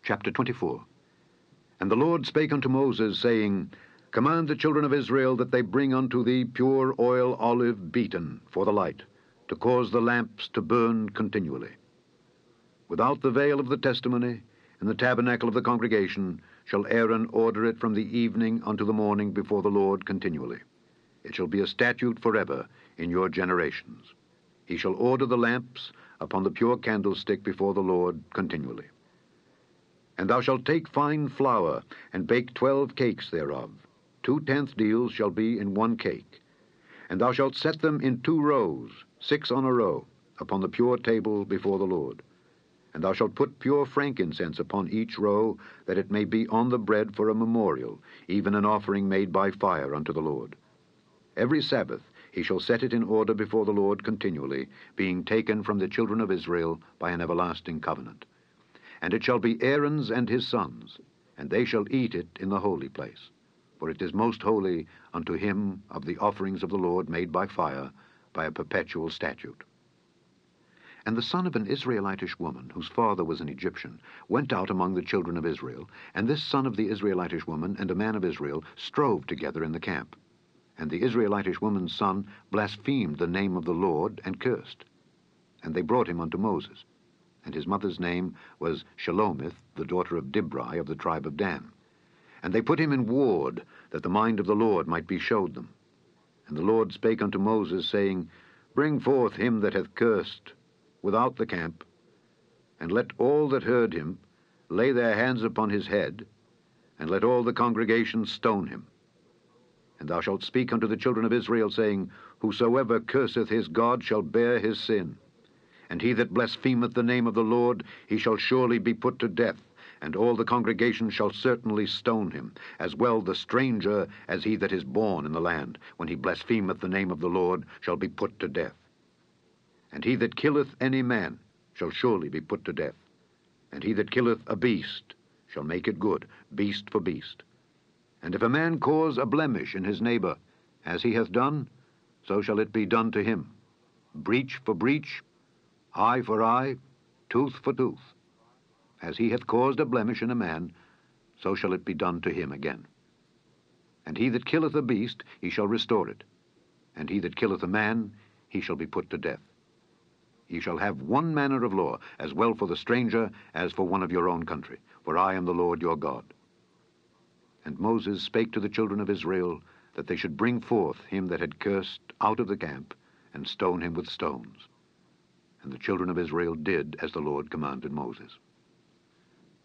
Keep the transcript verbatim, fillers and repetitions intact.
Chapter twenty-four. And the Lord spake unto Moses, saying, Command the children of Israel that they bring unto thee pure oil olive beaten for the light, to cause the lamps to burn continually. Without the veil of the testimony, in the tabernacle of the congregation, shall Aaron order it from the evening unto the morning before the Lord continually. It shall be a statute forever in your generations. He shall order the lamps upon the pure candlestick before the Lord continually. And thou shalt take fine flour, and bake twelve cakes thereof. Two tenth deals shall be in one cake. And thou shalt set them in two rows, six on a row, upon the pure table before the Lord. And thou shalt put pure frankincense upon each row, that it may be on the bread for a memorial, even an offering made by fire unto the Lord. Every Sabbath he shall set it in order before the Lord continually, being taken from the children of Israel by an everlasting covenant. And it shall be Aaron's and his sons, and they shall eat it in the holy place. For it is most holy unto him of the offerings of the Lord made by fire, by a perpetual statute. And the son of an Israelitish woman, whose father was an Egyptian, went out among the children of Israel, and this son of the Israelitish woman and a man of Israel strove together in the camp. And the Israelitish woman's son blasphemed the name of the Lord, and cursed. And they brought him unto Moses. And his mother's name was Shelomith, the daughter of Dibri of the tribe of Dan. And they put him in ward, that the mind of the Lord might be showed them. And the Lord spake unto Moses, saying, Bring forth him that hath cursed without the camp, and let all that heard him lay their hands upon his head, and let all the congregation stone him. And thou shalt speak unto the children of Israel, saying, Whosoever curseth his God shall bear his sin. And he that blasphemeth the name of the Lord, he shall surely be put to death, and all the congregation shall certainly stone him, as well the stranger as he that is born in the land, when he blasphemeth the name of the Lord, shall be put to death. And he that killeth any man shall surely be put to death. And he that killeth a beast shall make it good, beast for beast. And if a man cause a blemish in his neighbor, as he hath done, so shall it be done to him. Breach for breach, eye for eye, tooth for tooth. As he hath caused a blemish in a man, so shall it be done to him again. And he that killeth a beast, he shall restore it. And he that killeth a man, he shall be put to death. Ye shall have one manner of law, as well for the stranger as for one of your own country, for I am the Lord your God. And Moses spake to the children of Israel, that they should bring forth him that had cursed out of the camp, and stone him with stones. And the children of Israel did as the Lord commanded Moses.